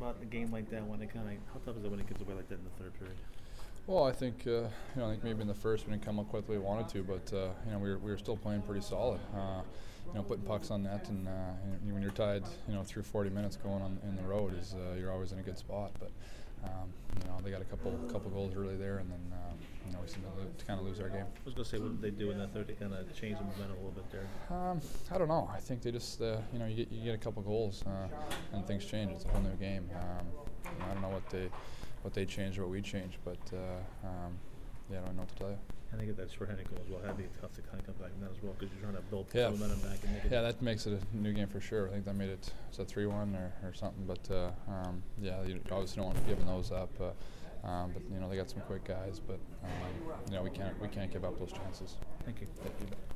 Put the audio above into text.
about a game like that when it kind of how tough is it when it gets away like that in the third period? Well, I think I think maybe in the first we didn't come up quickly we wanted to, but we were still playing pretty solid. Putting pucks on net, and when you're tied, through 40 minutes going on in the road is you're always in a good spot. But they got a couple goals early there, and then we seem to kind of lose our game. I was going to say, what did they do in that third to kind of change the momentum a little bit there? I don't know. I think they just you get a couple goals and things change. It's a whole new game. I don't know what they changed or what we changed, but I don't know what to tell you. And they get that short-handed goal as well. That'd be tough to kind of come back from that as well because you're trying to build momentum back and make it. Yeah, that makes it a new game for sure. I think that made it 3-1 or something. But you obviously don't want to be giving those up. But they got some quick guys. But we can't give up those chances. Thank you.